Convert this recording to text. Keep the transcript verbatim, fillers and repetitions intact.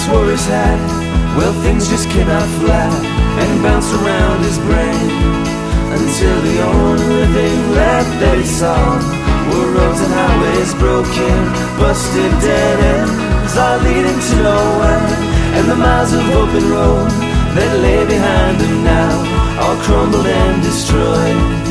wore his hat. Well, things just cannot fly, and bounced around his brain, until the only thing left that he saw were roads and highways broken, busted dead ends, all leading to nowhere. And the miles of open road that lay behind him now, all crumbled and destroyed.